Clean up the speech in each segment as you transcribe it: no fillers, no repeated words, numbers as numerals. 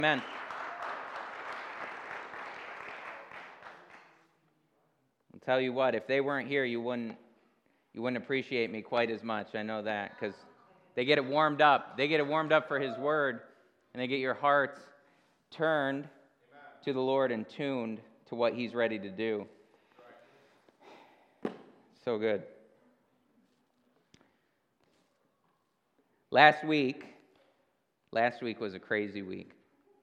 Amen. I'll tell you what, if they weren't here, you wouldn't appreciate me quite as much. I know that, because they get it warmed up. They get it warmed up for His Word, and they get your hearts turned to the Lord and tuned to what He's ready to do. So good. Last week was a crazy week.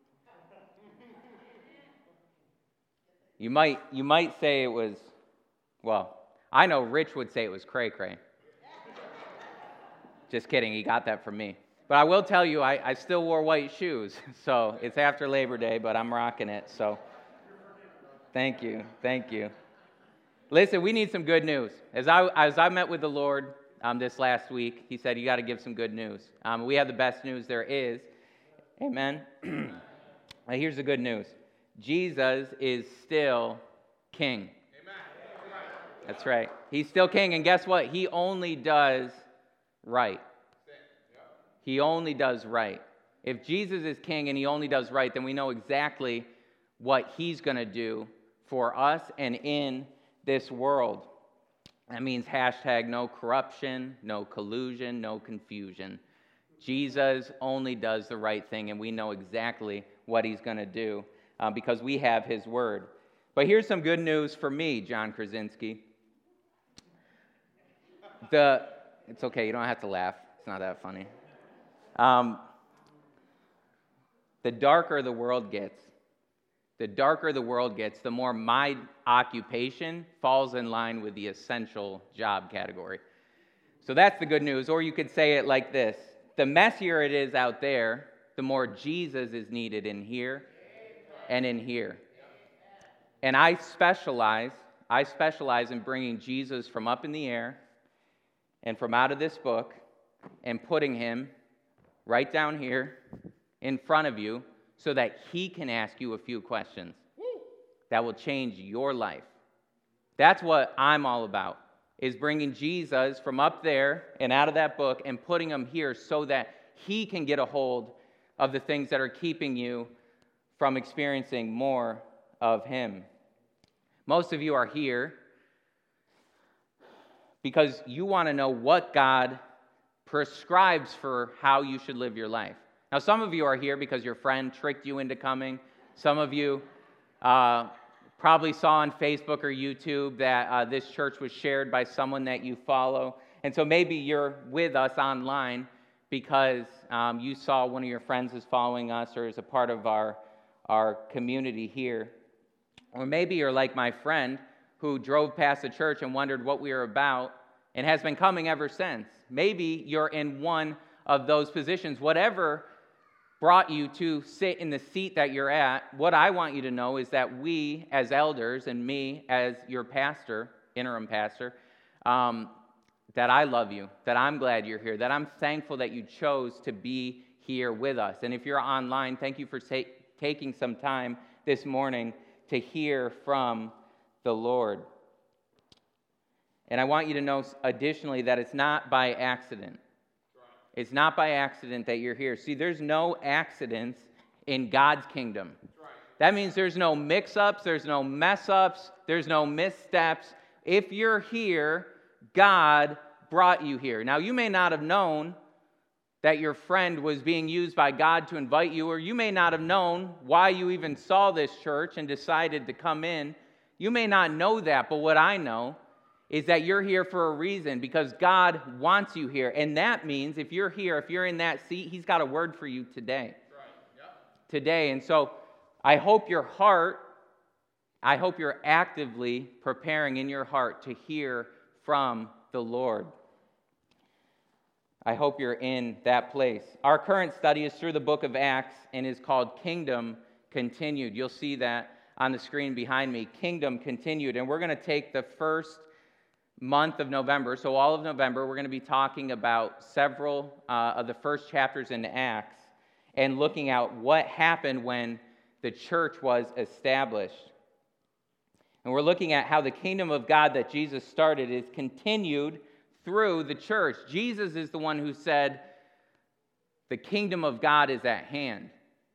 You might say it was, well, I know Rich would say it was cray-cray. Just kidding, he got that from me. But I will tell you, I still wore white shoes, so it's after Labor Day, but I'm rocking it, so thank you. Listen, we need some good news. As I met with the Lord this last week, He said, you got to give some good news. We have the best news there is. Amen. Now, here's the good news. Jesus is still King. Amen. That's right. He's still King, and guess what? He only does right. He only does right. If Jesus is King and He only does right, then we know exactly what He's going to do for us and in this world. That means hashtag no corruption, no collusion, no confusion. Jesus only does the right thing, and we know exactly what He's going to do. Because we have His Word. But here's some good news for me, John Krasinski. It's okay, you don't have to laugh. It's not that funny. The darker the world gets, the more my occupation falls in line with the essential job category. So that's the good news. Or you could say it like this. The messier it is out there, the more Jesus is needed in here and in here. And I specialize in bringing Jesus from up in the air and from out of this book and putting Him right down here in front of you so that He can ask you a few questions that will change your life. That's what I'm all about, is bringing Jesus from up there and out of that book and putting Him here so that He can get a hold of the things that are keeping you from experiencing more of Him. Most of you are here because you want to know what God prescribes for how you should live your life. Now, some of you are here because your friend tricked you into coming. Some of you probably saw on Facebook or YouTube that this church was shared by someone that you follow. And so maybe you're with us online because you saw one of your friends is following us or is a part of our community here. Or maybe you're like my friend who drove past the church and wondered what we were about and has been coming ever since. Maybe you're in one of those positions. Whatever brought you to sit in the seat that you're at, what I want you to know is that we as elders and me as your pastor, interim pastor, that I love you, that I'm glad you're here, that I'm thankful that you chose to be here with us. And if you're online, thank you for taking some time this morning to hear from the Lord. And I want you to know additionally that it's not by accident. It's not by accident that you're here. See, there's no accidents in God's kingdom. That means there's no mix-ups, there's no mess-ups, there's no missteps. If you're here, God brought you here. Now, you may not have known that your friend was being used by God to invite you, or you may not have known why you even saw this church and decided to come in. You may not know that, but what I know is that you're here for a reason, because God wants you here. And that means if you're here, if you're in that seat, He's got a word for you today. Today. And so I hope you're actively preparing in your heart to hear from the Lord. I hope you're in that place. Our current study is through the book of Acts and is called Kingdom Continued. You'll see that on the screen behind me, Kingdom Continued. And we're going to take the first month of November, so all of November, we're going to be talking about several of the first chapters in Acts and looking at what happened when the church was established. And we're looking at how the kingdom of God that Jesus started is continued through the church. Jesus is the one who said, the kingdom of God is at hand.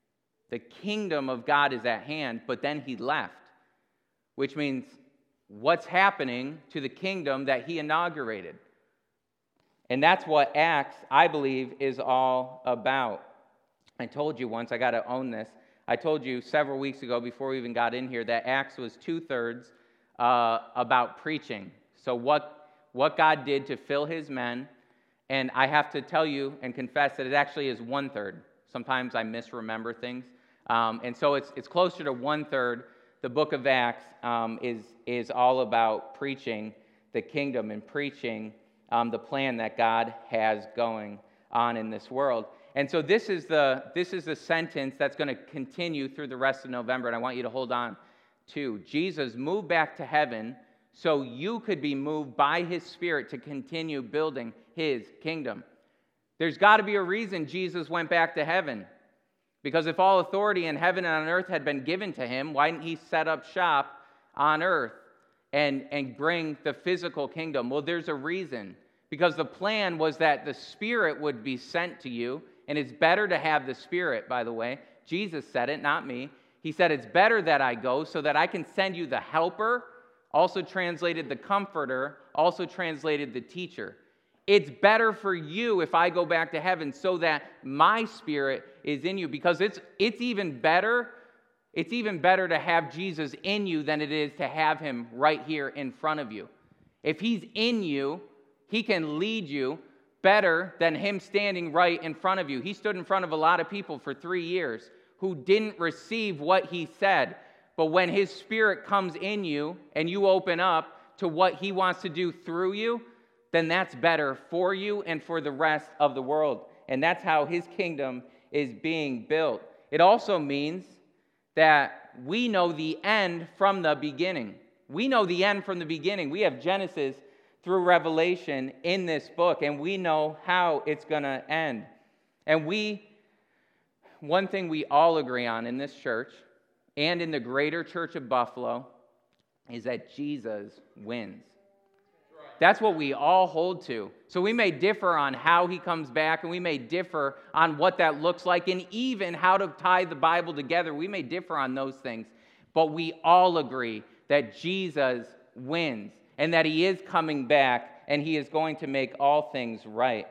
The kingdom of God is at hand, but then he left, which means what's happening to the kingdom that he inaugurated. And that's what Acts, I believe, is all about. I told you once, I got to own this. I told you several weeks ago before we even got in here that Acts was 2/3 about preaching. So what God did to fill his men, and I have to tell you and confess that it actually is 1/3. Sometimes I misremember things. And so it's closer to 1/3. The book of Acts is all about preaching the kingdom and preaching the plan that God has going on in this world. And so this is the sentence that's going to continue through the rest of November, and I want you to hold on to. Jesus moved back to heaven so you could be moved by his Spirit to continue building his kingdom. There's got to be a reason Jesus went back to heaven. Because if all authority in heaven and on earth had been given to him, why didn't he set up shop on earth and bring the physical kingdom? Well, there's a reason. Because the plan was that the Spirit would be sent to you, and it's better to have the Spirit, by the way. Jesus said it, not me. He said, it's better that I go so that I can send you the helper, also translated the comforter, also translated the teacher. It's better for you if I go back to heaven so that my Spirit is in you, because it's even better to have Jesus in you than it is to have him right here in front of you. If he's in you, he can lead you better than him standing right in front of you. He stood in front of a lot of people for 3 years who didn't receive what he said. But when his Spirit comes in you and you open up to what he wants to do through you, then that's better for you and for the rest of the world. And that's how his kingdom is being built. It also means that we know the end from the beginning. We know the end from the beginning. We have Genesis through Revelation in this book, and we know how it's going to end. And one thing we all agree on in this church and in the greater church of Buffalo is that Jesus wins. That's what we all hold to. So we may differ on how he comes back, and we may differ on what that looks like, and even how to tie the Bible together. We may differ on those things. But we all agree that Jesus wins, and that he is coming back, and he is going to make all things right.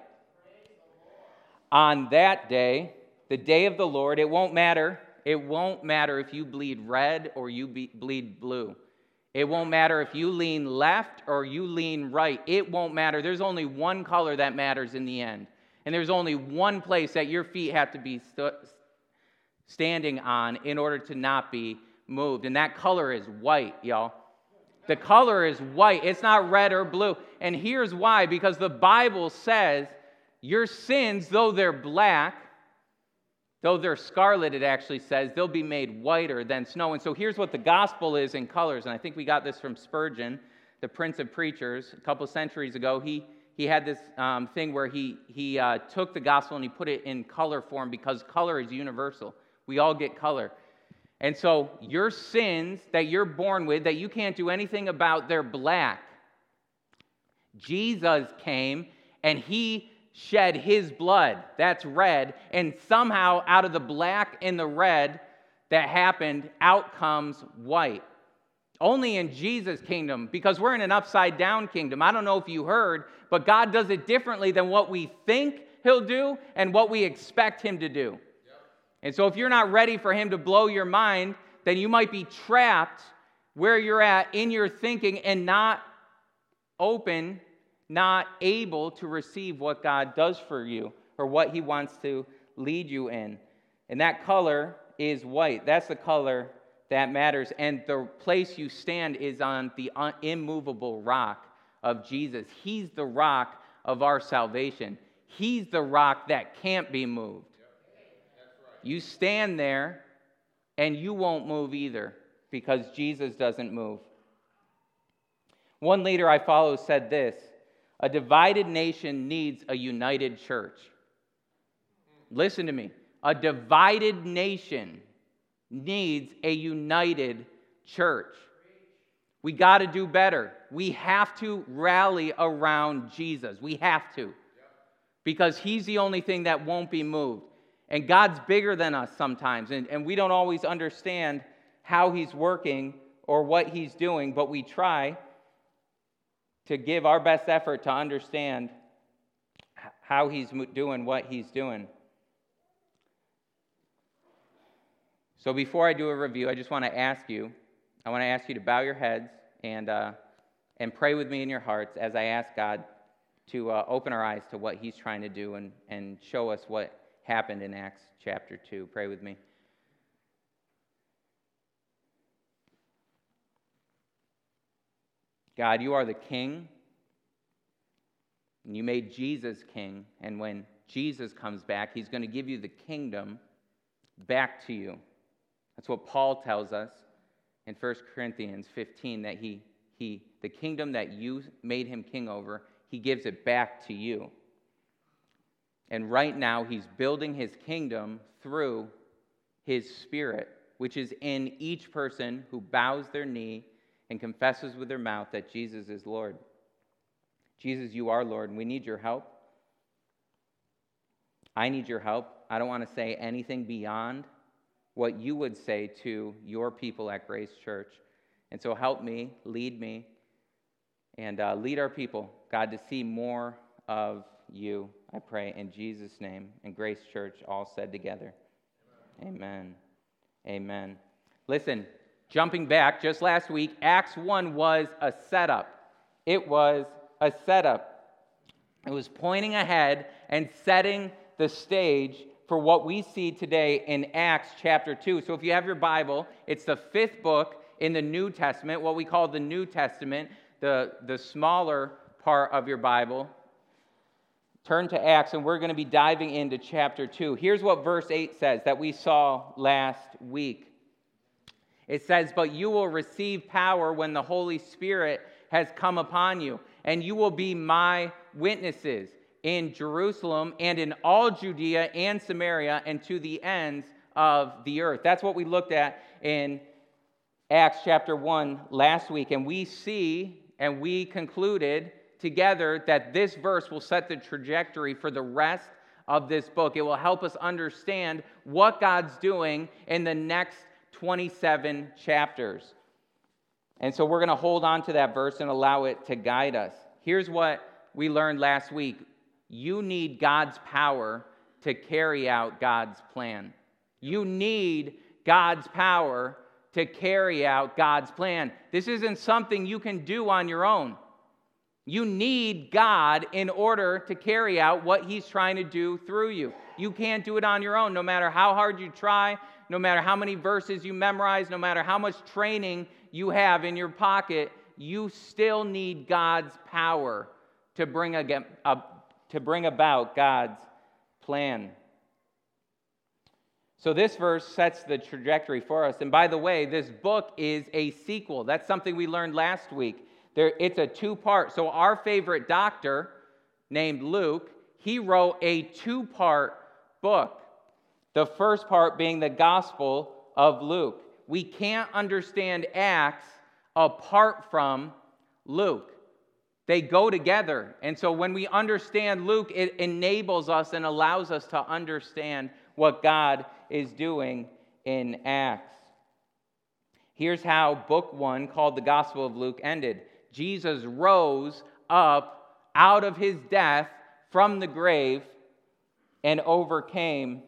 On that day, the day of the Lord, it won't matter. It won't matter if you bleed red or you bleed blue. It won't matter if you lean left or you lean right. It won't matter. There's only one color that matters in the end. And there's only one place that your feet have to be standing on in order to not be moved. And that color is white, y'all. The color is white. It's not red or blue. And here's why. Because the Bible says your sins, though they're black, though they're scarlet, it actually says, they'll be made whiter than snow. And so here's what the gospel is in colors. And I think we got this from Spurgeon, the Prince of Preachers, a couple centuries ago. He had this thing where he took the gospel and he put it in color form, because color is universal. We all get color. And so your sins that you're born with, that you can't do anything about, they're black. Jesus came and he shed his blood, that's red, and somehow out of the black and the red that happened, out comes white. Only in Jesus' kingdom, because we're in an upside down kingdom. I don't know if you heard, but God does it differently than what we think he'll do and what we expect him to do. And so if you're not ready for him to blow your mind, then you might be trapped where you're at in your thinking and not open, not able to receive what God does for you or what he wants to lead you in. And that color is white. That's the color that matters. And the place you stand is on the immovable rock of Jesus. He's the rock of our salvation. He's the rock that can't be moved. You stand there and you won't move either, because Jesus doesn't move. One leader I follow said this: a divided nation needs a united church. Listen to me. A divided nation needs a united church. We got to do better. We have to rally around Jesus. We have to. Because he's the only thing that won't be moved. And God's bigger than us sometimes, and we don't always understand how He's working or what He's doing, but we try to give our best effort to understand how He's doing what He's doing. So before I do a review, I just want to ask you to bow your heads and pray with me in your hearts as I ask God to open our eyes to what He's trying to do and show us what happened in Acts chapter 2. Pray with me. God, you are the King, and you made Jesus King, and when Jesus comes back, He's going to give you the kingdom back to you. That's what Paul tells us in 1 Corinthians 15, that the kingdom that you made Him king over, He gives it back to you. And right now, He's building His kingdom through His Spirit, which is in each person who bows their knee and confesses with their mouth that Jesus is Lord. Jesus, you are Lord, and we need your help. I need your help. I don't want to say anything beyond what you would say to your people at Grace Church. And so help me, and lead our people, God, to see more of you, I pray, in Jesus' name. And Grace Church all said together, amen. Amen. Listen, jumping back, just last week, Acts 1 was a setup. It was a setup. It was pointing ahead and setting the stage for what we see today in Acts chapter 2. So if you have your Bible, it's the 5th book in the New Testament, what we call the New Testament, the smaller part of your Bible. Turn to Acts, and we're going to be diving into chapter 2. Here's what verse 8 says that we saw last week. It says, "But you will receive power when the Holy Spirit has come upon you, and you will be my witnesses in Jerusalem and in all Judea and Samaria and to the ends of the earth." That's what we looked at in Acts chapter 1 last week. And we see and we concluded together that this verse will set the trajectory for the rest of this book. It will help us understand what God's doing in the next 27 chapters. And so we're going to hold on to that verse and allow it to guide us. Here's what we learned last week. You need God's power to carry out God's plan. You need God's power to carry out God's plan. This isn't something you can do on your own. You need God in order to carry out what He's trying to do through you. You can't do it on your own, no matter how hard you try, no matter how many verses you memorize, no matter how much training you have in your pocket, you still need God's power to bring about God's plan. So this verse sets the trajectory for us. And by the way, this book is a sequel. That's something we learned last week. It's a two-part. So our favorite doctor, named Luke, he wrote a two-part book. The first part being the Gospel of Luke. We can't understand Acts apart from Luke. They go together. And so when we understand Luke, it enables us and allows us to understand what God is doing in Acts. Here's how book 1, called the Gospel of Luke, ended. Jesus rose up out of his death from the grave and overcame.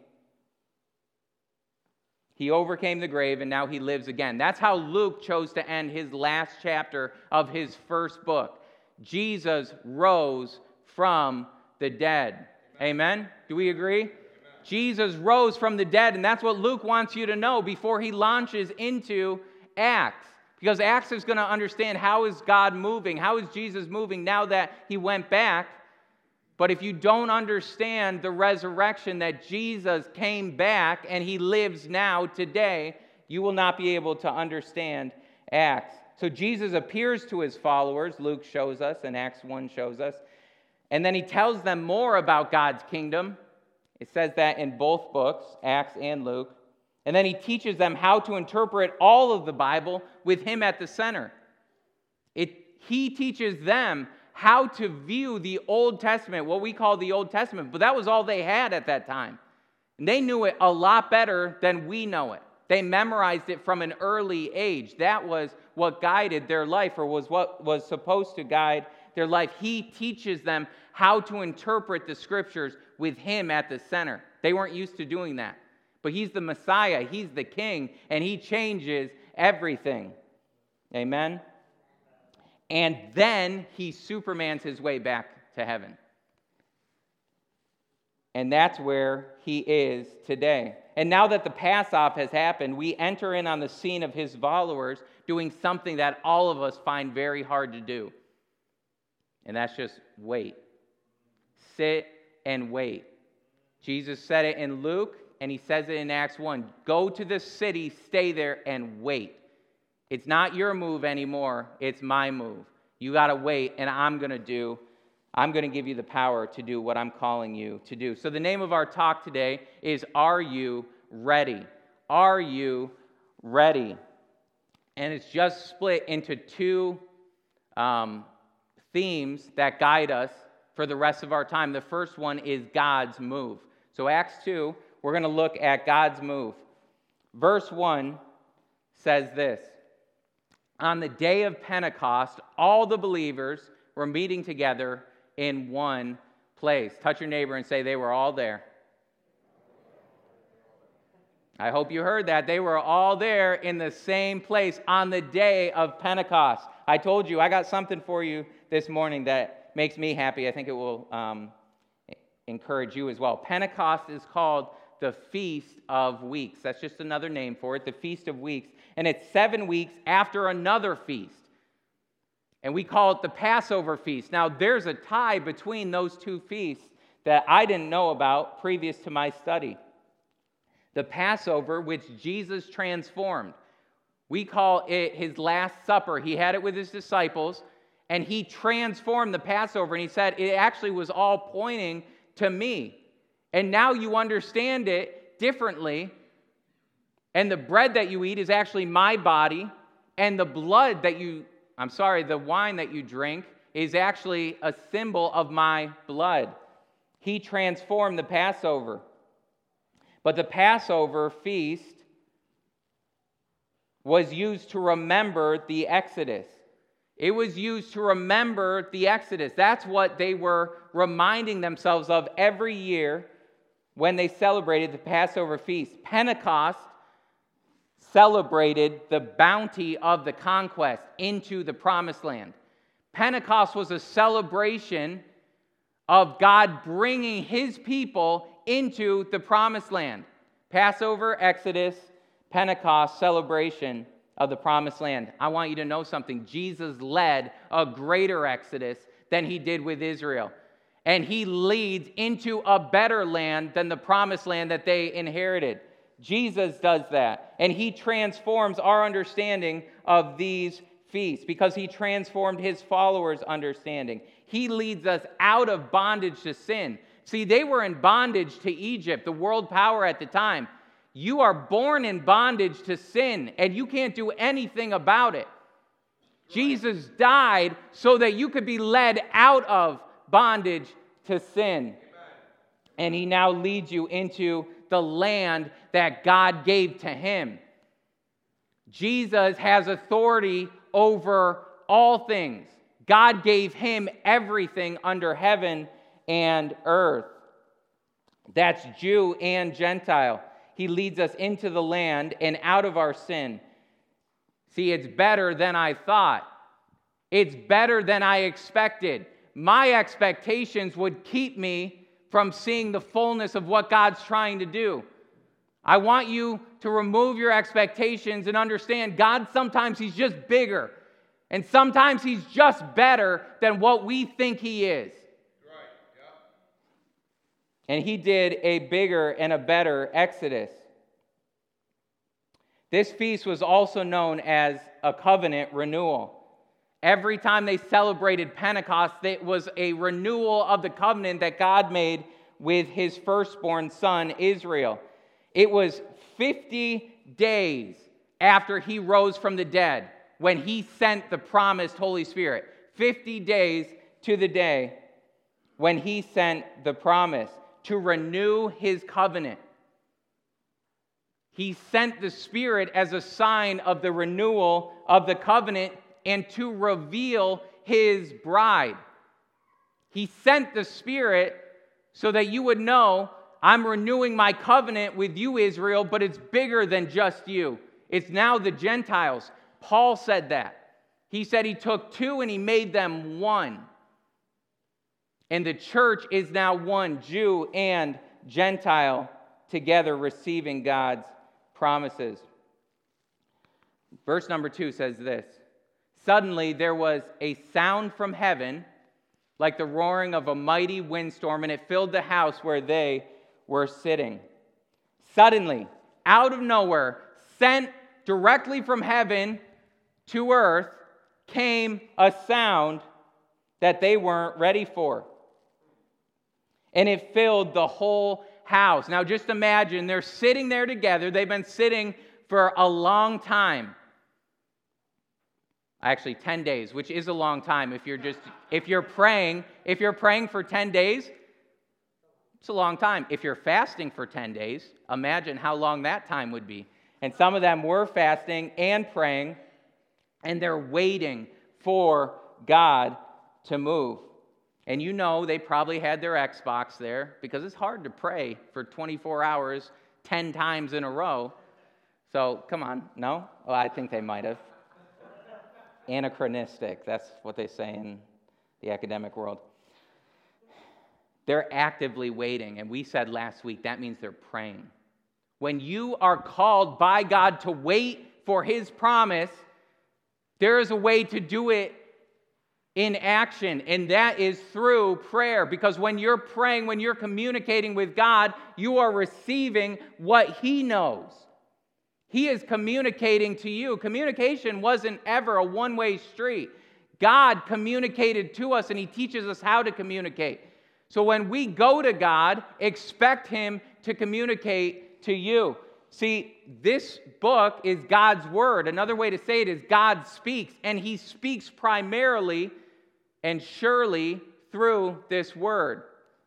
He overcame the grave, and now he lives again. That's how Luke chose to end his last chapter of his first book. Jesus rose from the dead. Amen? Do we agree? Amen. Jesus rose from the dead, and that's what Luke wants you to know before he launches into Acts. Because Acts is going to understand, how is God moving? How is Jesus moving now that he went back? But if you don't understand the resurrection, that Jesus came back and he lives now today, you will not be able to understand Acts. So Jesus appears to his followers, Luke shows us, and Acts 1 shows us. And then he tells them more about God's kingdom. It says that in both books, Acts and Luke. And then he teaches them how to interpret all of the Bible with him at the center. He teaches them how to view the Old Testament, what we call the Old Testament, but that was all they had at that time. And they knew it a lot better than we know it. They memorized it from an early age. That was what guided their life, or was what was supposed to guide their life. He teaches them how to interpret the scriptures with him at the center. They weren't used to doing that. But he's the Messiah, he's the king, and he changes everything. Amen? And then he supermans his way back to heaven. And that's where he is today. And now that the Pass-off has happened, we enter in on the scene of his followers doing something that all of us find very hard to do. And that's just wait. Sit and wait. Jesus said it in Luke, and he says it in Acts 1. Go to the city, stay there, and wait. It's not your move anymore. It's my move. You got to wait, and I'm going to give you the power to do what I'm calling you to do. So the name of our talk today is, Are You Ready? Are you ready? And it's just split into two themes that guide us for the rest of our time. The first one is God's move. So Acts 2, we're going to look at God's move. Verse 1 says this: On the day of Pentecost, all the believers were meeting together in one place. Touch your neighbor and say, they were all there. I hope you heard that. They were all there in the same place on the day of Pentecost. I told you, I got something for you this morning that makes me happy. I think it will encourage you as well. Pentecost is called the Feast of Weeks. That's just another name for it, the Feast of Weeks. And it's 7 weeks after another feast. And we call it the Passover feast. Now, there's a tie between those two feasts that I didn't know about previous to my study. The Passover, which Jesus transformed. We call it his Last Supper. He had it with his disciples, and he transformed the Passover, and he said, it actually was all pointing to me. And now you understand it differently. And the bread that you eat is actually my body, and the the wine that you drink is actually a symbol of my blood. He transformed the Passover. But the Passover feast was used to remember the Exodus. It was used to remember the Exodus. That's what they were reminding themselves of every year when they celebrated the Passover feast. Pentecost celebrated the bounty of the conquest into the Promised Land. Pentecost was a celebration of God bringing his people into the Promised Land. Passover, Exodus, Pentecost, celebration of the Promised Land. I want you to know something. Jesus led a greater Exodus than he did with Israel. And he leads into a better land than the Promised Land that they inherited. Jesus does that, and he transforms our understanding of these feasts because he transformed his followers' understanding. He leads us out of bondage to sin. See, they were in bondage to Egypt, the world power at the time. You are born in bondage to sin, and you can't do anything about it. Jesus died so that you could be led out of bondage to sin. And he now leads you into the land that God gave to him. Jesus has authority over all things. God gave him everything under heaven and earth. That's Jew and Gentile. He leads us into the land and out of our sin. See, it's better than I thought. It's better than I expected. My expectations would keep me from seeing the fullness of what God's trying to do. I want you to remove your expectations and understand God, sometimes he's just bigger. And sometimes he's just better than what we think he is. Right. Yeah. And he did a bigger and a better Exodus. This feast was also known as a covenant renewal. Every time they celebrated Pentecost, it was a renewal of the covenant that God made with his firstborn son, Israel. It was 50 days after he rose from the dead when he sent the promised Holy Spirit. 50 days to the day when he sent the promise to renew his covenant. He sent the Spirit as a sign of the renewal of the covenant and to reveal His bride. He sent the Spirit so that you would know, I'm renewing my covenant with you, Israel, but it's bigger than just you. It's now the Gentiles. Paul said that. He said he took two and he made them one. And the church is now one, Jew and Gentile, together receiving God's promises. Verse number 2 says this: Suddenly there was a sound from heaven like the roaring of a mighty windstorm, and it filled the house where they were sitting. Suddenly, out of nowhere, sent directly from heaven to earth, came a sound that they weren't ready for. And it filled the whole house. Now just imagine, they're sitting there together. They've been sitting for a long time. Actually, 10 days, which is a long time. If you're praying for 10 days, it's a long time. If you're fasting for 10 days, imagine how long that time would be. And some of them were fasting and praying, and they're waiting for God to move. And you know they probably had their Xbox there, because it's hard to pray for 24 hours, 10 times in a row. So, come on, no? Oh, I think they might have. Anachronistic, that's what they say in the academic world. They're actively waiting, and we said last week that means they're praying. When you are called by God to wait for His promise, there is a way to do it in action, and that is through prayer. Because when you're praying, when you're communicating with God, you are receiving what He knows. He is communicating to you. Communication wasn't ever a one-way street. God communicated to us, and He teaches us how to communicate. So when we go to God, expect Him to communicate to you. See, this book is God's Word. Another way to say it is God speaks, and He speaks primarily and surely through this Word.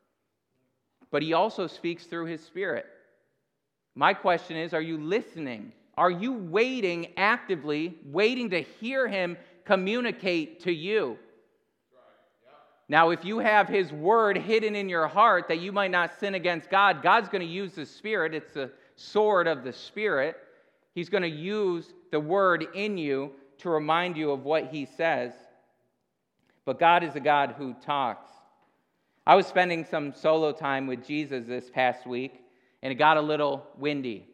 But He also speaks through His Spirit. My question is, are you listening? Are you waiting actively, waiting to hear Him communicate to you? Now, if you have His Word hidden in your heart that you might not sin against God, God's going to use the Spirit. It's the sword of the Spirit. He's going to use the Word in you to remind you of what He says. But God is a God who talks. I was spending some solo time with Jesus this past week, and it got a little windy.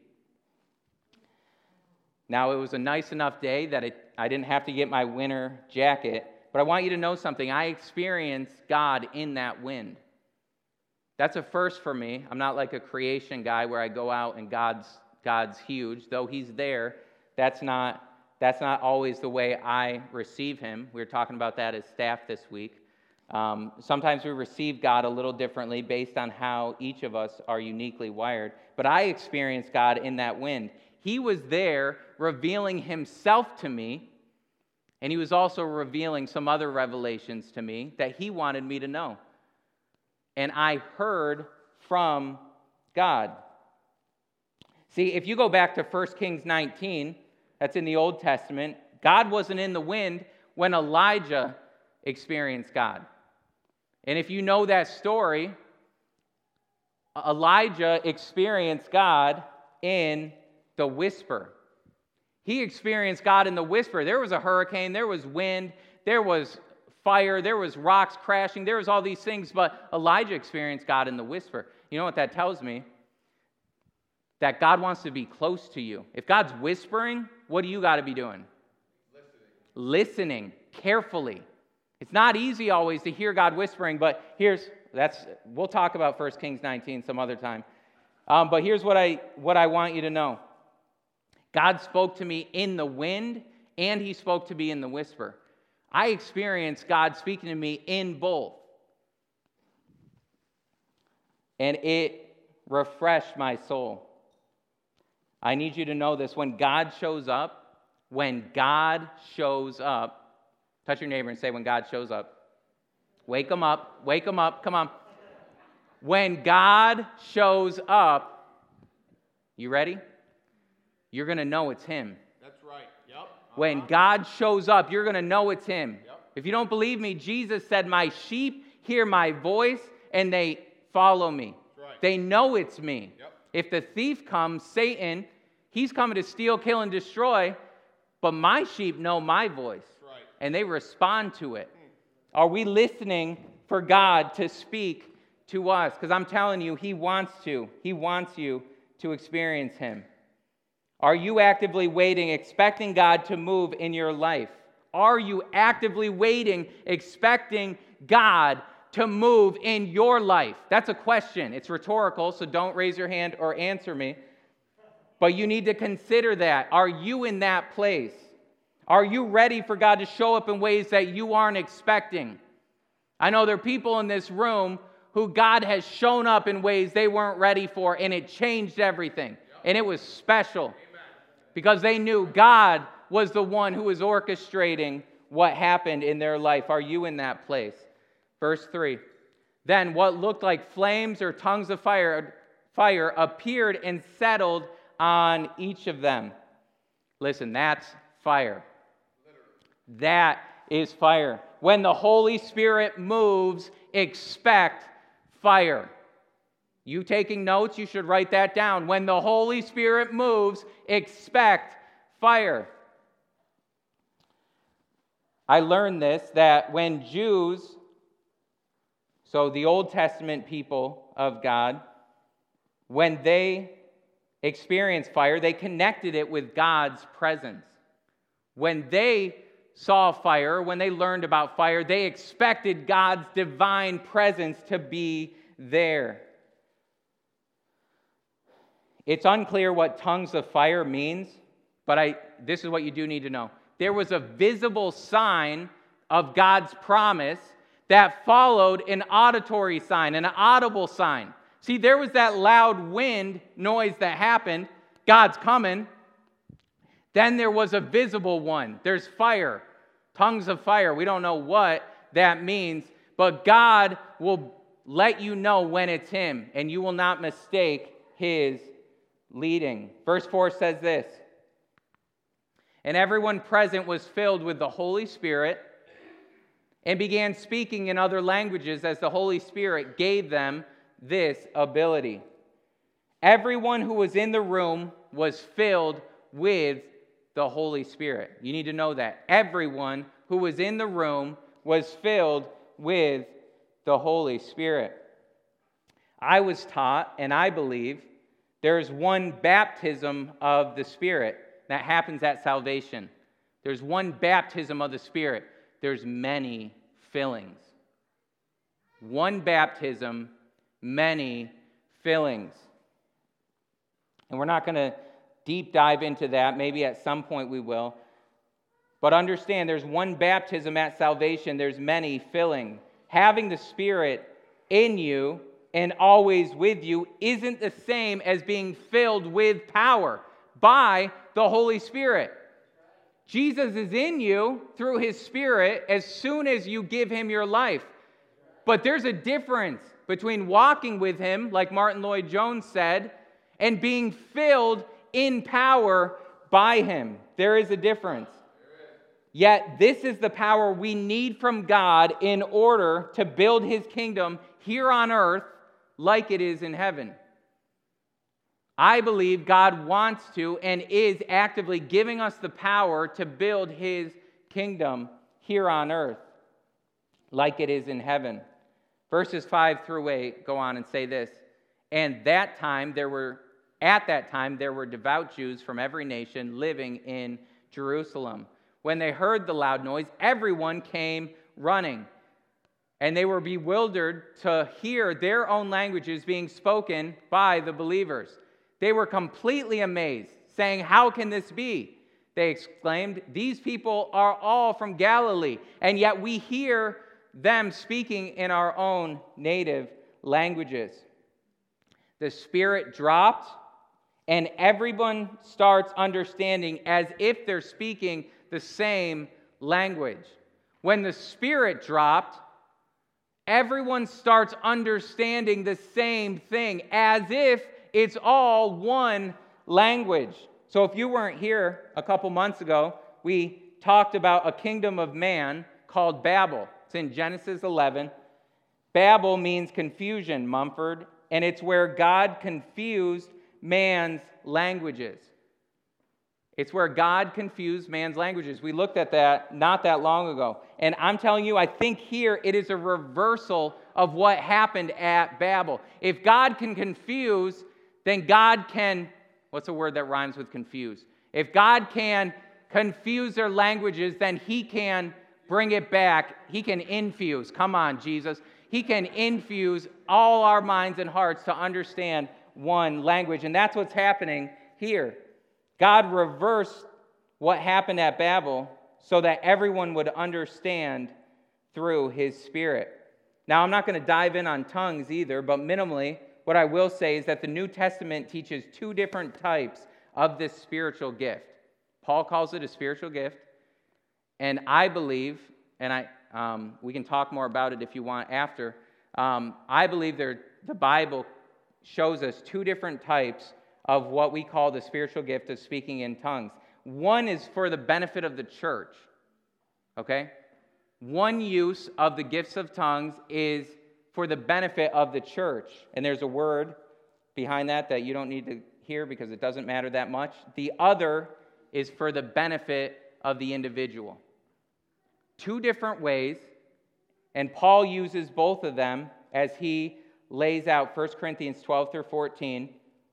Now, it was a nice enough day that I didn't have to get my winter jacket, but I want you to know something. I experienced God in that wind. That's a first for me. I'm not like a creation guy where I go out and God's huge. Though He's there, that's not always the way I receive Him. We were talking about that as staff this week. Sometimes we receive God a little differently based on how each of us are uniquely wired. But I experienced God in that wind. He was there revealing Himself to me, and He was also revealing some other revelations to me that He wanted me to know. And I heard from God. See, if you go back to 1 Kings 19, that's in the Old Testament, God wasn't in the wind when Elijah experienced God. And if you know that story, Elijah experienced God in the whisper. He experienced God in the whisper. There was a hurricane, there was wind, there was fire, there was rocks crashing, there was all these things, but Elijah experienced God in the whisper. You know what that tells me? That God wants to be close to you. If God's whispering, what do you got to be doing? Listening carefully. It's not easy always to hear God whispering, but we'll talk about 1 Kings 19 some other time. But here's what I want you to know. God spoke to me in the wind, and He spoke to me in the whisper. I experienced God speaking to me in both. And it refreshed my soul. I need you to know this. When God shows up, touch your neighbor and say, when God shows up. Wake them up, come on. When God shows up, you ready? you're going to know it's Him. That's right. Yep. When God shows up, you're going to know it's Him. Yep. If you don't believe me, Jesus said, my sheep hear my voice and they follow me. Right. They know it's me. Yep. If the thief comes, Satan, he's coming to steal, kill, and destroy, but my sheep know my voice. Right. And they respond to it. Are we listening for God to speak to us? Because I'm telling you, He wants to. He wants you to experience Him. Are you actively waiting, expecting God to move in your life? Are you actively waiting, expecting God to move in your life? That's a question. It's rhetorical, so don't raise your hand or answer me. But you need to consider that. Are you in that place? Are you ready for God to show up in ways that you aren't expecting? I know there are people in this room who God has shown up in ways they weren't ready for, and it changed everything. And it was special because they knew God was the one who was orchestrating what happened in their life. Are you in that place? Verse 3. Then what looked like flames or tongues of fire appeared and settled on each of them. Listen, that's fire. That is fire. When the Holy Spirit moves, expect fire. You taking notes, you should write that down. When the Holy Spirit moves, expect fire. I learned this, that when Jews, so the Old Testament people of God, when they experienced fire, they connected it with God's presence. When they saw fire, when they learned about fire, they expected God's divine presence to be there. It's unclear what tongues of fire means, but this is what you do need to know. There was a visible sign of God's promise that followed an auditory sign, an audible sign. See, there was that loud wind noise that happened. God's coming. Then there was a visible one. There's fire, tongues of fire. We don't know what that means, but God will let you know when it's Him, and you will not mistake His leading. Verse 4 says this, and everyone present was filled with the Holy Spirit and began speaking in other languages as the Holy Spirit gave them this ability. Everyone who was in the room was filled with the Holy Spirit. You need to know that. Everyone who was in the room was filled with the Holy Spirit. I was taught, and I believe, there's one baptism of the Spirit that happens at salvation. There's one baptism of the Spirit. There's many fillings. One baptism, many fillings. And we're not going to deep dive into that. Maybe at some point we will. But understand, there's one baptism at salvation. There's many filling. Having the Spirit in you and always with you isn't the same as being filled with power by the Holy Spirit. Jesus is in you through His Spirit as soon as you give Him your life. But there's a difference between walking with Him, like Martin Lloyd-Jones said, and being filled in power by Him. There is a difference. Yet this is the power we need from God in order to build His kingdom here on earth like it is in heaven. I believe God wants to and is actively giving us the power to build His kingdom here on earth like it is in heaven. Verses 5 through 8 go on and say this. And at that time there were devout Jews from every nation living in Jerusalem. When they heard the loud noise, everyone came running. And they were bewildered to hear their own languages being spoken by the believers. They were completely amazed, saying, "How can this be?" They exclaimed, "These people are all from Galilee, and yet we hear them speaking in our own native languages." The Spirit dropped, and everyone starts understanding as if they're speaking the same language. When the Spirit dropped, everyone starts understanding the same thing as if it's all one language. So if you weren't here a couple months ago, we talked about a kingdom of man called Babel. It's in Genesis 11. Babel means confusion, Mumford, and it's where God confused man's languages. It's where God confused man's languages. We looked at that not that long ago. And I'm telling you, I think here it is a reversal of what happened at Babel. If God can confuse, then God can, what's a word that rhymes with confuse? If God can confuse their languages, then He can bring it back. He can infuse. Come on, Jesus. He can infuse all our minds and hearts to understand one language. And that's what's happening here. God reversed what happened at Babel so that everyone would understand through His Spirit. Now, I'm not going to dive in on tongues either, but minimally, what I will say is that the New Testament teaches two different types of this spiritual gift. Paul calls it a spiritual gift, and I believe, and we can talk more about it if you want after, I believe the Bible shows us two different types of what we call the spiritual gift of speaking in tongues. One is for the benefit of the church, okay? One use of the gifts of tongues is for the benefit of the church. And there's a word behind that you don't need to hear because it doesn't matter that much. The other is for the benefit of the individual. Two different ways, and Paul uses both of them as he lays out 1 Corinthians 12 through 14.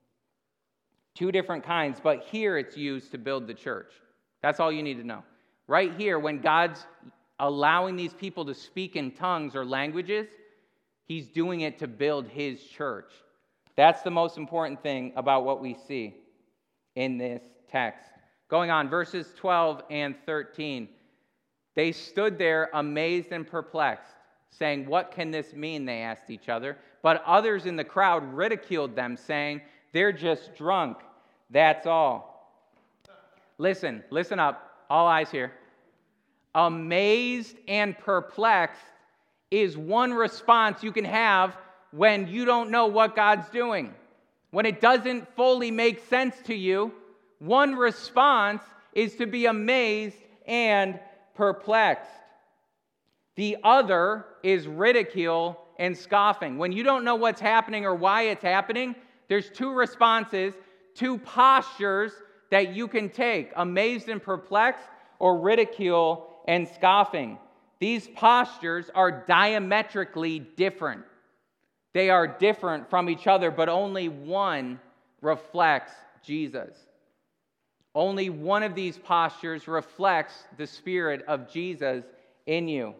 Two different kinds, but here it's used to build the church. That's all you need to know. Right here, when God's allowing these people to speak in tongues or languages, He's doing it to build His church. That's the most important thing about what we see in this text. Going on, verses 12 and 13. They stood there amazed and perplexed, saying, "What can this mean?" they asked each other. But others in the crowd ridiculed them, saying, "They're just drunk, that's all." Listen up, all eyes here. Amazed and perplexed is one response you can have when you don't know what God's doing. When it doesn't fully make sense to you, one response is to be amazed and perplexed. The other is ridicule and scoffing. When you don't know what's happening or why it's happening, there's two responses, two postures that you can take: amazed and perplexed, or ridicule and scoffing. These postures are diametrically different. They are different from each other, but only one reflects Jesus. Only one of these postures reflects the Spirit of Jesus in you.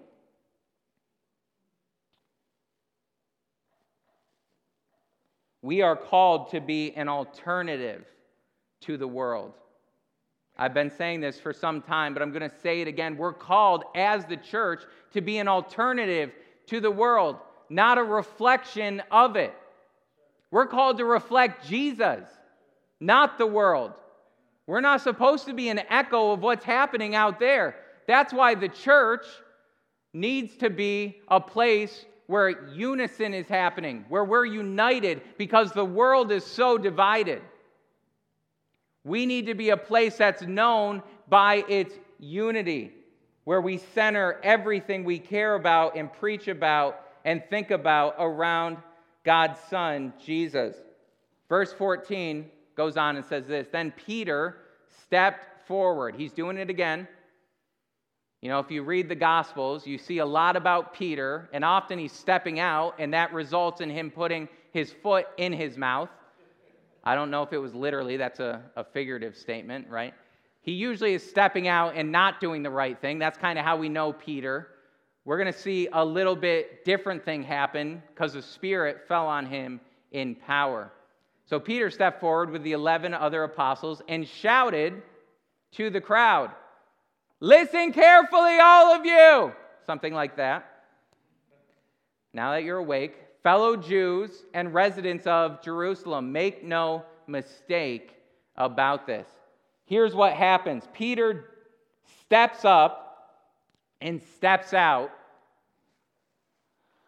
We are called to be an alternative to the world. I've been saying this for some time, but I'm going to say it again. We're called as the church to be an alternative to the world, not a reflection of it. We're called to reflect Jesus, not the world. We're not supposed to be an echo of what's happening out there. That's why the church needs to be a place where unison is happening, where we're united, because the world is so divided. We need to be a place that's known by its unity, where we center everything we care about and preach about and think about around God's Son, Jesus. Verse 14 goes on and says this: "Then Peter stepped forward." He's doing it again. You know, if you read the Gospels, you see a lot about Peter, and often he's stepping out, and that results in him putting his foot in his mouth. I don't know if it was literally, that's a figurative statement, right? He usually is stepping out and not doing the right thing. That's kind of how we know Peter. We're going to see a little bit different thing happen because the Spirit fell on him in power. So Peter stepped forward with the 11 other apostles and shouted to the crowd, "Listen carefully, all of you!" Something like that. "Now that you're awake, fellow Jews and residents of Jerusalem, make no mistake about this." Here's what happens. Peter steps up and steps out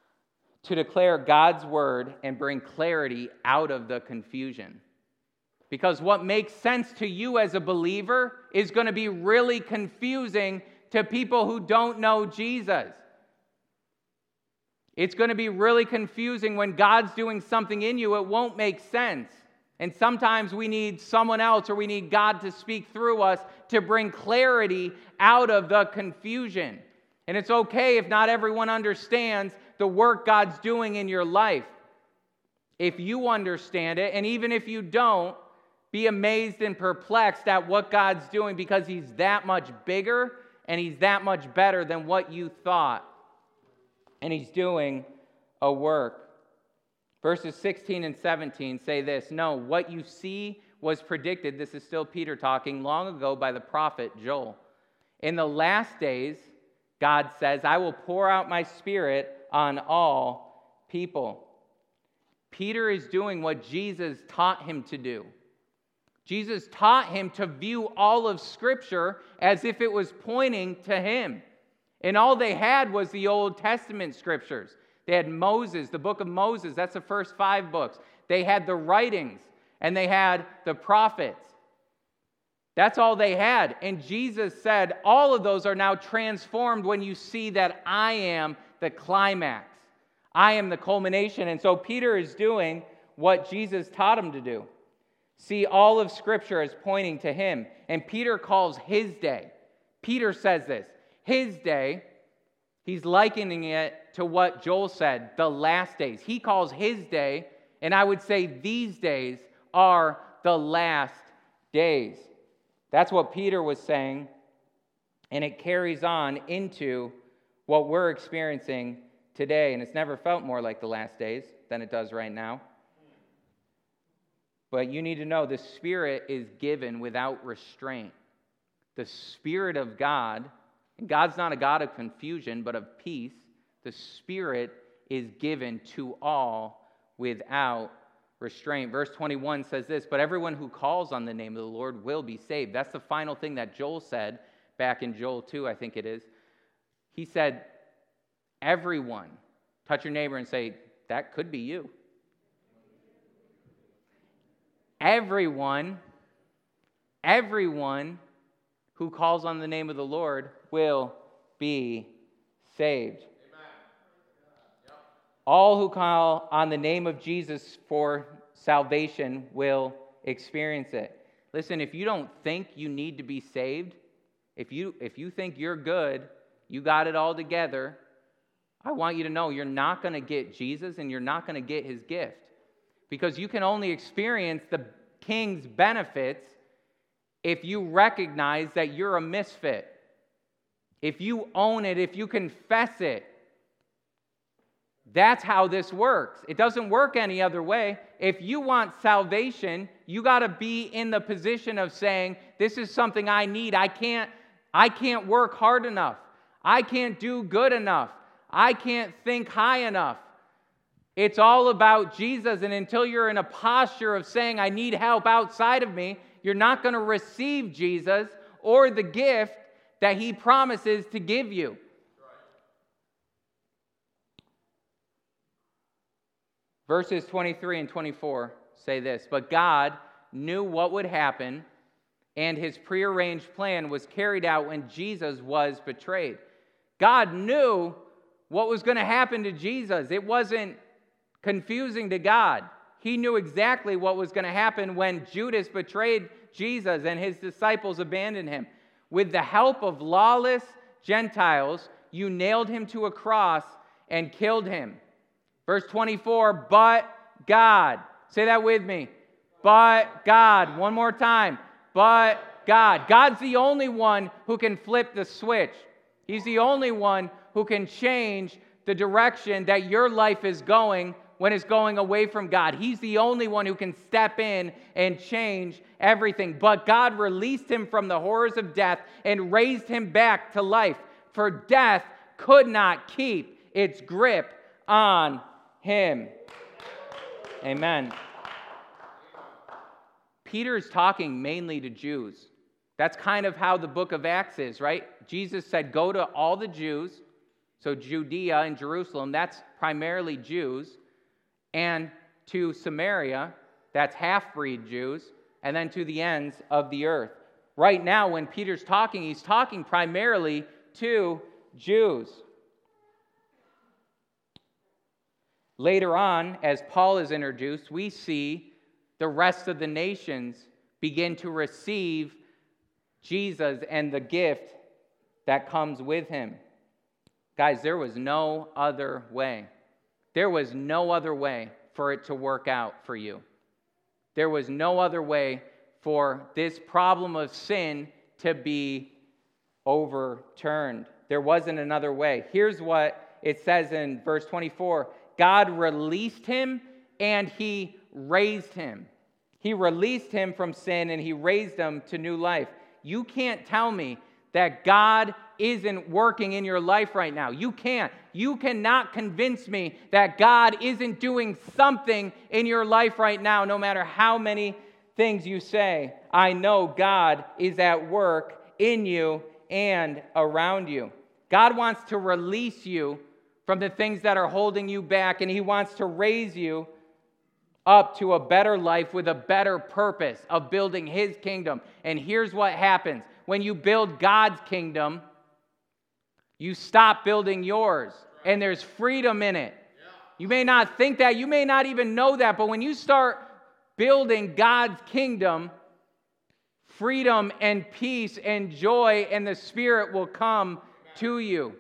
to declare God's word and bring clarity out of the confusion. Because what makes sense to you as a believer is going to be really confusing to people who don't know Jesus. It's going to be really confusing when God's doing something in you. It won't make sense. And sometimes we need someone else, or we need God to speak through us to bring clarity out of the confusion. And it's okay if not everyone understands the work God's doing in your life. If you understand it, and even if you don't, be amazed and perplexed at what God's doing, because He's that much bigger and He's that much better than what you thought. And He's doing a work. Verses 16 and 17 say this: "No, what you see was predicted," this is still Peter talking, "long ago by the prophet Joel. In the last days, God says, I will pour out my Spirit on all people." Peter is doing what Jesus taught him to do. Jesus taught him to view all of Scripture as if it was pointing to him. And all they had was the Old Testament Scriptures. They had Moses, the book of Moses. That's the first 5 books. They had the writings, and they had the prophets. That's all they had. And Jesus said, all of those are now transformed when you see that I am the climax. I am the culmination. And so Peter is doing what Jesus taught him to do. See all of Scripture as pointing to him. And Peter calls his day. Peter says this. His day, he's likening it to what Joel said, the last days. He calls his day, and I would say these days are the last days. That's what Peter was saying, and it carries on into what we're experiencing today. And it's never felt more like the last days than it does right now. But you need to know the Spirit is given without restraint. The Spirit of God, and God's not a God of confusion, but of peace. The Spirit is given to all without restraint. Verse 21 says this: "But everyone who calls on the name of the Lord will be saved." That's the final thing that Joel said back in Joel 2, I think it is. He said, everyone. Touch your neighbor and say, that could be you. Everyone who calls on the name of the Lord will be saved. Amen. Yep. All who call on the name of Jesus for salvation will experience it. Listen, if you don't think you need to be saved, if you think you're good, you got it all together, I want you to know you're not going to get Jesus and you're not going to get His gift. Because you can only experience the King's benefits if you recognize that you're a misfit. If you own it, if you confess it. That's how this works. It doesn't work any other way. If you want salvation, you got to be in the position of saying, this is something I need. I can't work hard enough. I can't do good enough. I can't think high enough. It's all about Jesus, and until you're in a posture of saying, I need help outside of me, you're not going to receive Jesus or the gift that He promises to give you. Verses 23 and 24 say this: "But God knew what would happen, and His prearranged plan was carried out when Jesus was betrayed." God knew what was going to happen to Jesus. It wasn't confusing to God. He knew exactly what was going to happen when Judas betrayed Jesus and His disciples abandoned Him. "With the help of lawless Gentiles, you nailed Him to a cross and killed Him." Verse 24, "But God." Say that with me. But God. One more time. But God. God's the only one who can flip the switch. He's the only one who can change the direction that your life is going when it's going away from God. He's the only one who can step in and change everything. "But God released Him from the horrors of death and raised Him back to life. For death could not keep its grip on Him." Amen. Peter's talking mainly to Jews. That's kind of how the book of Acts is, right? Jesus said, go to all the Jews. So Judea and Jerusalem, that's primarily Jews. And to Samaria, that's half-breed Jews. and then to the ends of the earth. Right now, when Peter's talking, he's talking primarily to Jews. Later on, as Paul is introduced, we see the rest of the nations begin to receive Jesus and the gift that comes with him. Guys, there was no other way. There was no other way for it to work out for you. There was no other way for this problem of sin to be overturned. There wasn't another way. Here's what it says in verse 24. God released him and he raised him. He released him from sin and he raised him to new life. You can't tell me that God isn't working in your life right now. You can't. You cannot convince me that God isn't doing something in your life right now, no matter how many things you say. I know God is at work in you and around you. God wants to release you from the things that are holding you back, and he wants to raise you up to a better life with a better purpose of building his kingdom. And here's what happens. When you build God's kingdom, you stop building yours, and there's freedom in it. You may not think that, you may not even know that, but when you start building God's kingdom, freedom and peace and joy and the Spirit will come to you.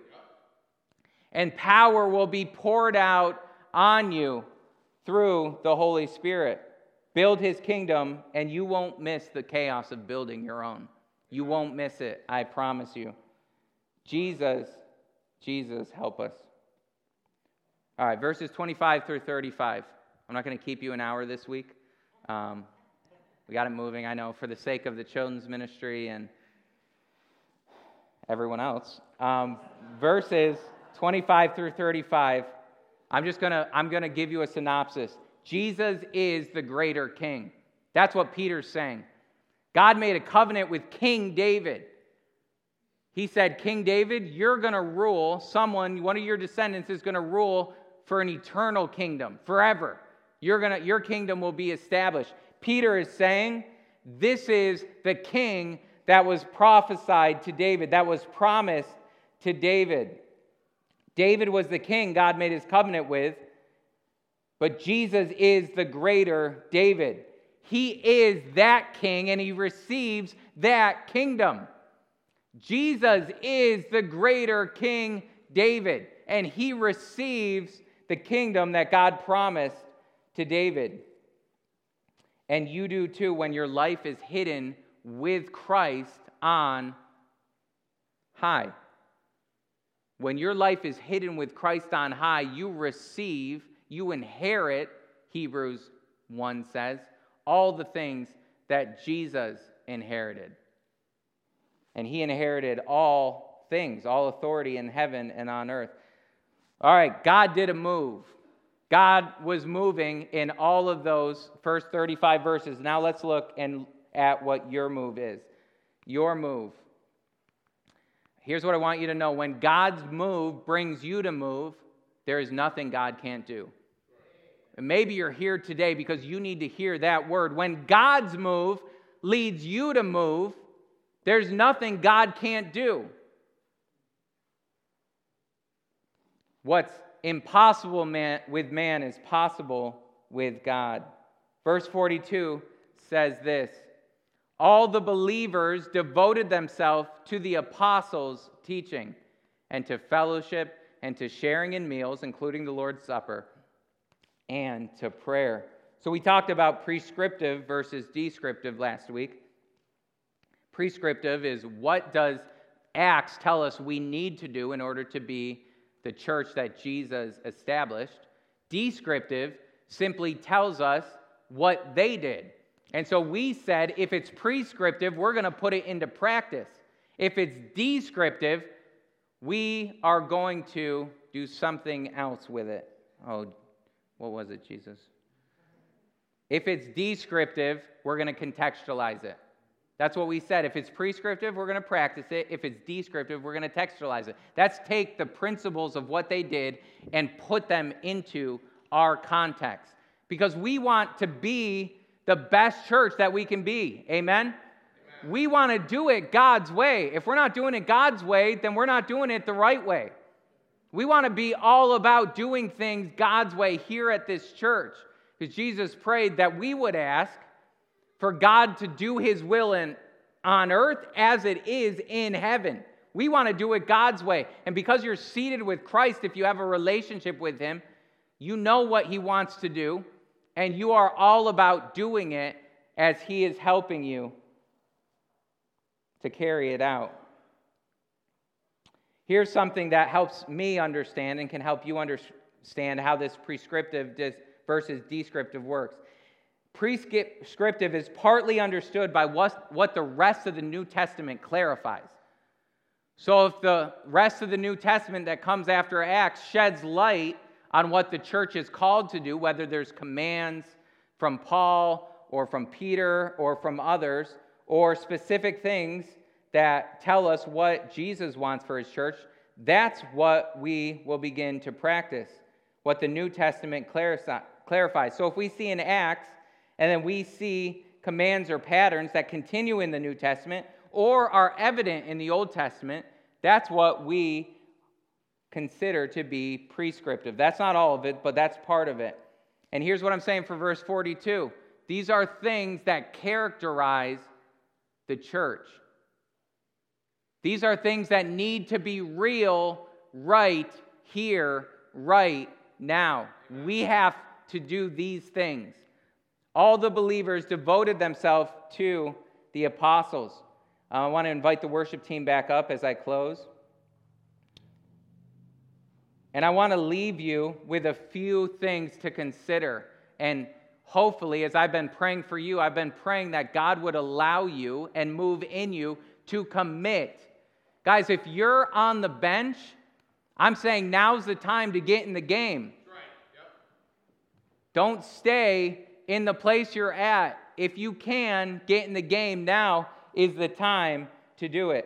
And power will be poured out on you through the Holy Spirit. Build his kingdom, and you won't miss the chaos of building your own. You won't miss it, I promise you. Jesus, help us. All right, verses 25 through 35. I'm not going to keep you an hour this week. We got it moving, I know, for the sake of the children's ministry and everyone else. Verses 25 through 35. I'm going to give you a synopsis. Jesus is the greater king. That's what Peter's saying. God made a covenant with King David. He said, King David, you're going to rule, one of your descendants is going to rule for an eternal kingdom, forever. Your kingdom will be established. Peter is saying, this is the king that was prophesied to David, that was promised to David. David was the king God made his covenant with, but Jesus is the greater David. He is that king, and he receives that kingdom. Jesus is the greater King David, and he receives the kingdom that God promised to David. And you do too when your life is hidden with Christ on high. When your life is hidden with Christ on high, you inherit, Hebrews 1 says, all the things that Jesus inherited. And he inherited all things, all authority in heaven and on earth. All right, God did a move. God was moving in all of those first 35 verses. Now let's look at what your move is. Your move. Here's what I want you to know. When God's move brings you to move, there is nothing God can't do. And maybe you're here today because you need to hear that word. When God's move leads you to move, there's nothing God can't do. What's impossible with man is possible with God. Verse 42 says this, all the believers devoted themselves to the apostles' teaching and to fellowship and to sharing in meals, including the Lord's Supper, and to prayer. So we talked about prescriptive versus descriptive last week. Prescriptive is what does Acts tell us we need to do in order to be the church that Jesus established. Descriptive simply tells us what they did. And so we said if it's prescriptive, we're going to put it into practice. If it's descriptive, we are going to do something else with it. Oh, what was it, Jesus? If it's descriptive, we're going to contextualize it. That's what we said. If it's prescriptive, we're going to practice it. If it's descriptive, we're going to textualize it. Let's take the principles of what they did and put them into our context. Because we want to be the best church that we can be. Amen? We want to do it God's way. If we're not doing it God's way, then we're not doing it the right way. We want to be all about doing things God's way here at this church. Because Jesus prayed that we would ask for God to do His will on earth as it is in heaven. We want to do it God's way. And because you're seated with Christ, if you have a relationship with Him, you know what He wants to do, and you are all about doing it as He is helping you to carry it out. Here's something that helps me understand and can help you understand how this prescriptive versus descriptive works. Prescriptive is partly understood by what the rest of the New Testament clarifies. So if the rest of the New Testament that comes after Acts sheds light on what the church is called to do, whether there's commands from Paul or from Peter or from others, or specific things that tell us what Jesus wants for His church, that's what we will begin to practice, what the New Testament clarifies. So if we see in Acts, and then we see commands or patterns that continue in the New Testament or are evident in the Old Testament, that's what we consider to be prescriptive. That's not all of it, but that's part of it. And here's what I'm saying for verse 42. These are things that characterize the church. These are things that need to be real right here, right now. We have to do these things. All the believers devoted themselves to the apostles. I want to invite the worship team back up as I close. And I want to leave you with a few things to consider. And hopefully, as I've been praying for you, I've been praying that God would allow you and move in you to commit. Guys, if you're on the bench, I'm saying now's the time to get in the game. That's right. Yep. Don't stay in the place you're at. If you can get in the game, now is the time to do it.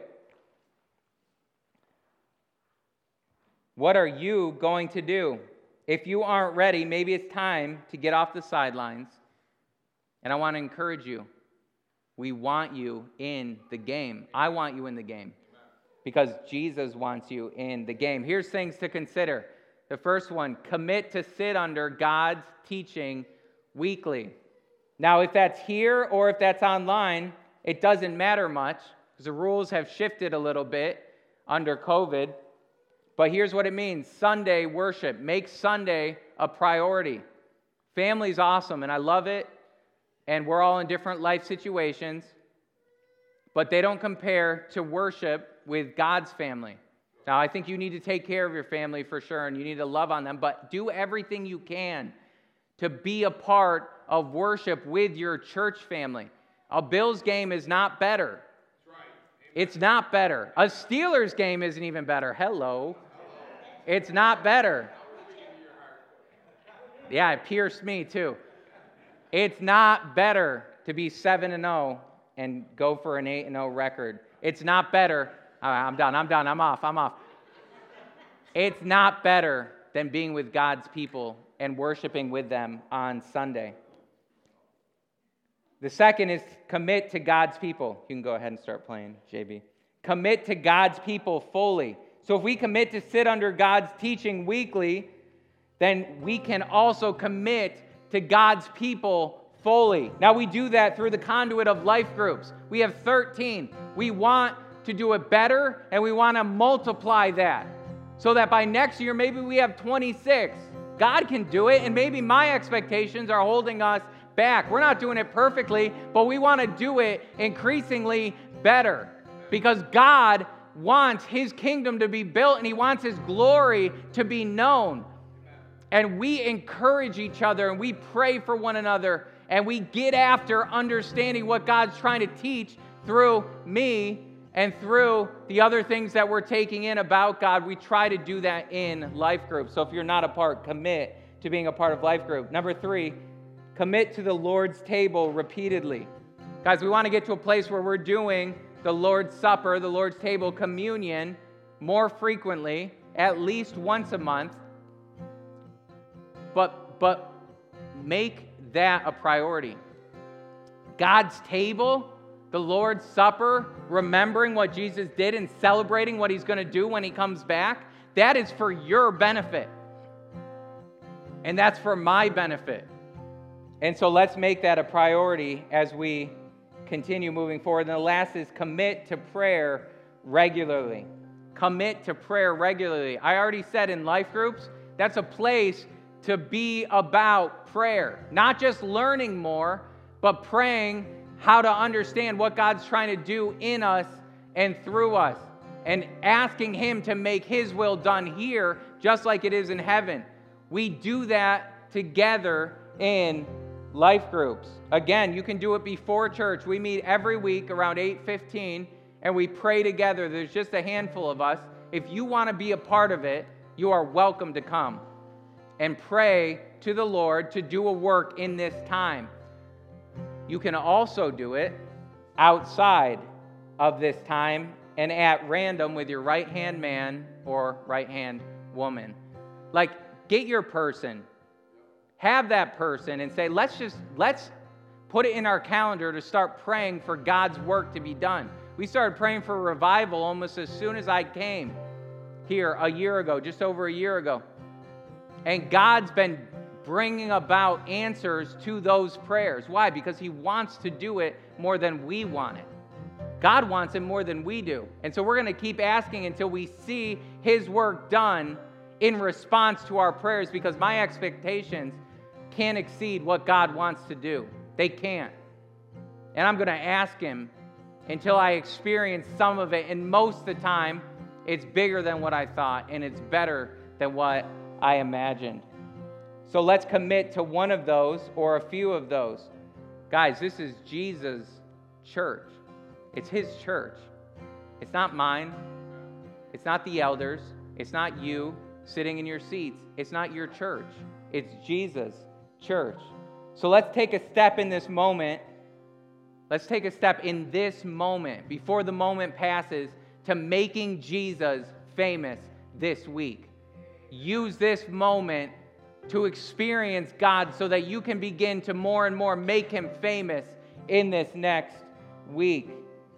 What are you going to do? If you aren't ready, maybe it's time to get off the sidelines. And I want to encourage you. We want you in the game. I want you in the game because Jesus wants you in the game. Here's things to consider. The first one, commit to sit under God's teaching weekly. Now, if that's here or if that's online, it doesn't matter much because the rules have shifted a little bit under COVID. But here's what it means. Sunday worship. Make Sunday a priority. Family's awesome, and I love it. And we're all in different life situations. But they don't compare to worship with God's family. Now, I think you need to take care of your family for sure, and you need to love on them. But do everything you can to be a part of worship with your church family. A Bills game is not better. That's right. It's not better. A Steelers game isn't even better. Hello. It's not better. Yeah, it pierced me too. It's not better to be 7-0 and go for an 8-0 record. It's not better. I'm done. I'm off. It's not better than being with God's people and worshiping with them on Sunday. The second is commit to God's people. You can go ahead and start playing, JB. Commit to God's people fully. So if we commit to sit under God's teaching weekly, then we can also commit to God's people fully. Now we do that through the conduit of life groups. We have 13. We want to do it better, and we want to multiply that so that by next year, maybe we have 26. God can do it, and maybe my expectations are holding us back. We're not doing it perfectly, but we want to do it increasingly better because God wants His kingdom to be built, and He wants His glory to be known. And we encourage each other, and we pray for one another, and we get after understanding what God's trying to teach through me and through the other things that we're taking in about God. We try to do that in life group. So if you're not a part, commit to being a part of life group. Number 3, commit to the Lord's table repeatedly. Guys, we want to get to a place where we're doing the Lord's Supper, the Lord's table, communion more frequently, at least once a month. But make that a priority. God's table, the Lord's Supper, remembering what Jesus did and celebrating what he's going to do when he comes back, that is for your benefit. And that's for my benefit. And so let's make that a priority as we continue moving forward. And the last is commit to prayer regularly. Commit to prayer regularly. I already said in life groups, that's a place to be about prayer. Not just learning more, but praying how to understand what God's trying to do in us and through us. And asking him to make his will done here, just like it is in heaven. We do that together in life groups. Again, you can do it before church. We meet every week around 8:15, and we pray together. There's just a handful of us. If you want to be a part of it, you are welcome to come and pray to the Lord to do a work in this time. You can also do it outside of this time and at random with your right-hand man or right-hand woman. Like, get your person. Have that person and say, let's put it in our calendar to start praying for God's work to be done. We started praying for revival almost as soon as I came here a year ago, just over a year ago. And God's been bringing about answers to those prayers. Why? Because he wants to do it more than we want it. God wants it more than we do. And so we're going to keep asking until we see his work done in response to our prayers, because my expectations can't exceed what God wants to do. They can't. And I'm going to ask him until I experience some of it. And most of the time, it's bigger than what I thought, and it's better than what I imagined. So let's commit to one of those or a few of those. Guys, this is Jesus' church. It's his church. It's not mine. It's not the elders. It's not you sitting in your seats. It's not your church. It's Jesus' church. So let's take a step in this moment. Let's take a step in this moment, before the moment passes, to making Jesus famous this week. Use this moment to experience God so that you can begin to more and more make him famous in this next week.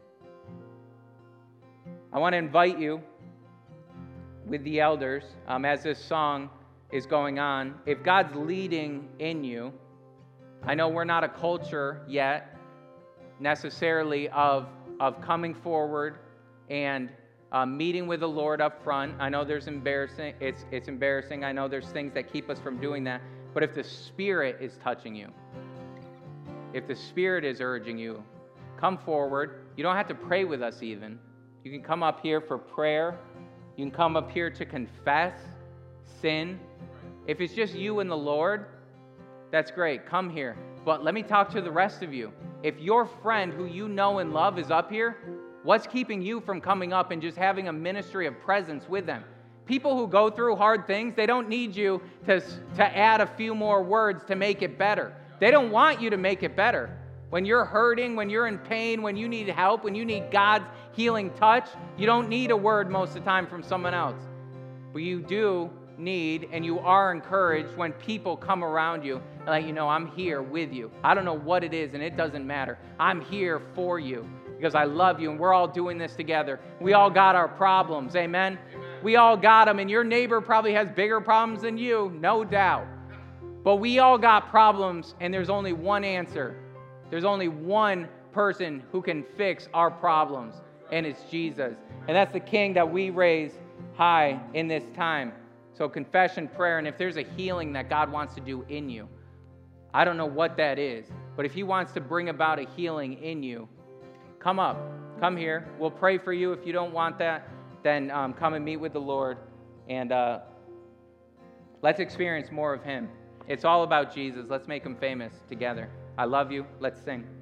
I want to invite you with the elders as this song is going on. If God's leading in you, I know we're not a culture yet necessarily of coming forward and meeting with the Lord up front. I know there's embarrassing. It's embarrassing. I know there's things that keep us from doing that. But if the Spirit is touching you, if the Spirit is urging you, come forward. You don't have to pray with us even. You can come up here for prayer. You can come up here to confess sin. If it's just you and the Lord, that's great. Come here. But let me talk to the rest of you. If your friend who you know and love is up here, what's keeping you from coming up and just having a ministry of presence with them? People who go through hard things, they don't need you to add a few more words to make it better. They don't want you to make it better. When you're hurting, when you're in pain, when you need help, when you need God's healing touch, you don't need a word most of the time from someone else. But you do need, and you are encouraged when people come around you and let you know, I'm here with you. I don't know what it is, and it doesn't matter. I'm here for you because I love you, and we're all doing this together. We all got our problems, amen? We all got them, and your neighbor probably has bigger problems than you, no doubt. But we all got problems, and there's only one answer. There's only one person who can fix our problems, and it's Jesus. And that's the King that we raise high in this time. So confession, prayer, and if there's a healing that God wants to do in you, I don't know what that is, but if he wants to bring about a healing in you, come up. Come here. We'll pray for you. If you don't want that, then come and meet with the Lord, and let's experience more of him. It's all about Jesus. Let's make him famous together. I love you. Let's sing.